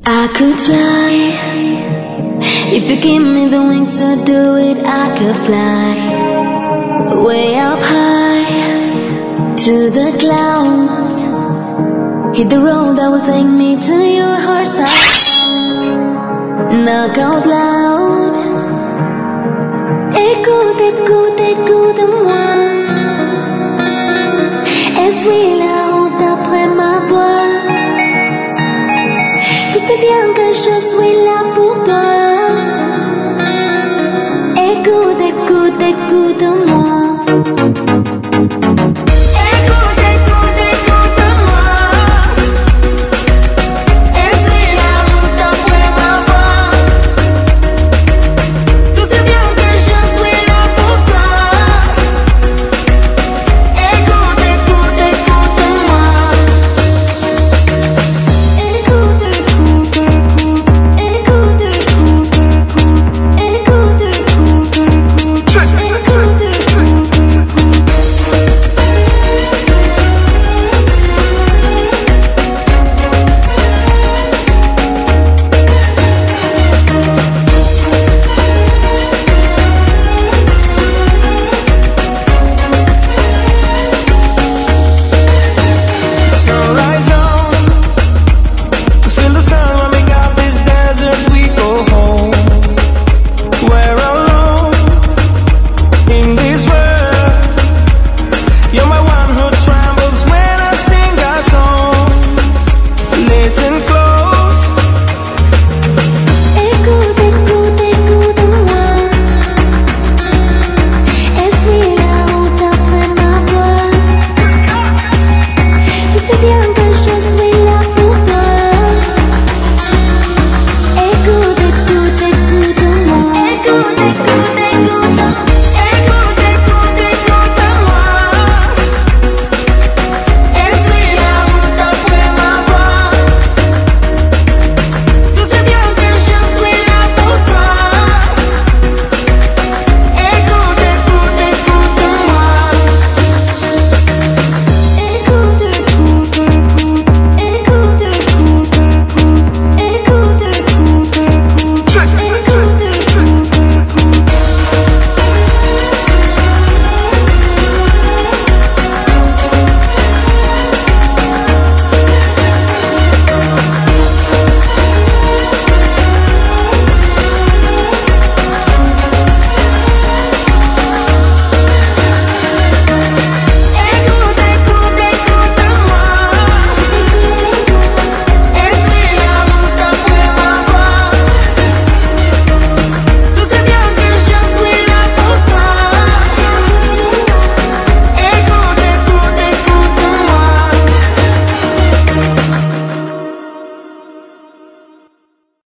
I could fly. If you give me the wings to do it, I could fly way up high to the clouds. Hit the road that will take me to your heart side. Knock out loud. Écoute, écoute, écoute-moi. Est-ce la route après ma voix? Tu sais bien que je suis là pour toi. Écoute, écoute, écoute-moi.